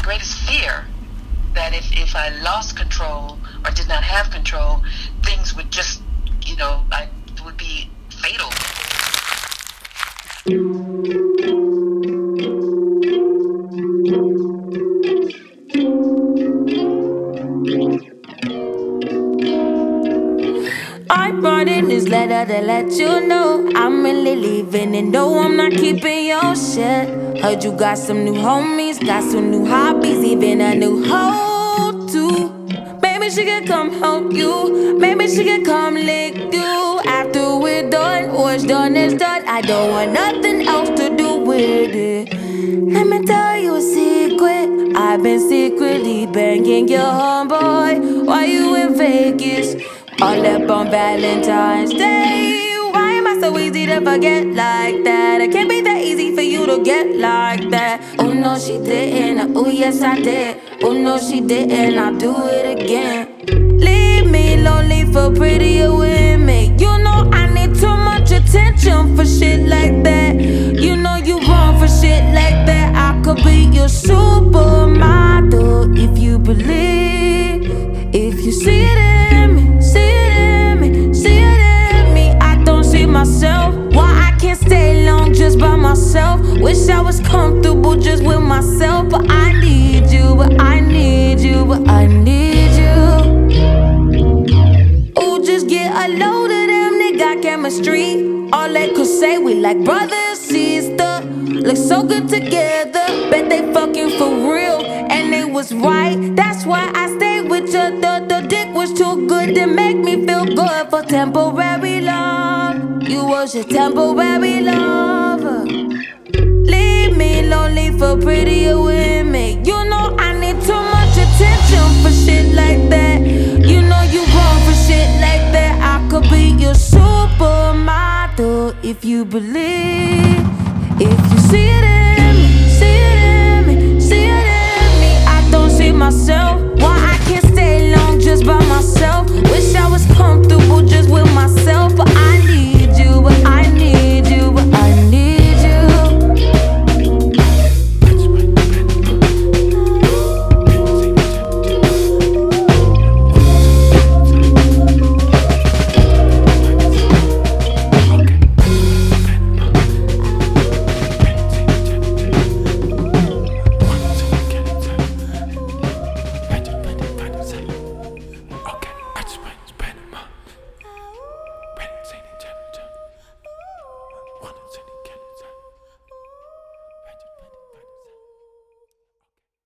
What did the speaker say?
greatest fear that if I lost control or did not have control, things would just, it would be fatal. I'm writing this letter to let you know I'm really leaving, and no, I'm not keeping your shit. Heard you got some new homies, got some new hobbies, even a new hoe too. Maybe she can come help you, maybe she can come lick you. After we're done, what's done is done. I don't want nothing else to do with it. Let me tell you a secret. I've been secretly banging your homeboy while you in Vegas. All up on Valentine's Day. Why am I so easy to forget like that? It can't be that easy for you to get like that. Oh no, she didn't. Oh yes, I did. Oh no, she didn't. I'll do it again. Leave me lonely for prettier women. You know I need too much attention for shit like that. You know you wrong for shit like that. I could be your supermodel if you believe. If you see it in me, see it in me, see it in me. I don't see myself. Why I can't stay long just by myself? Wish I was comfortable just with myself. But I need you, but I need you, but I need you. Ooh, just get a load of them, they got chemistry. All they could say, we like brother and sister. Look so good together, bet they fucking for real. And they was right, that's why I stayed with you. The dick was too good to make me feel good for temporary love. You was your temporary lover. Leave me lonely for prettier women. You know I need too much attention for shit like that. You know you wrong for shit like that. I could be your supermodel if you believe. If you see it in